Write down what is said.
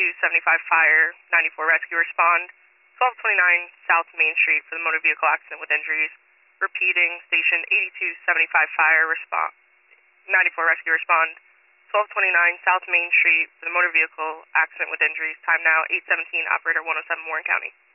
8275 fire, 94 rescue respond. 1229 South Main Street for the motor vehicle accident with injuries. Repeating, station 8275 fire, 94 rescue respond. 1229 South Main Street for the motor vehicle accident with injuries. Time now 8:17, operator 107 Warren County.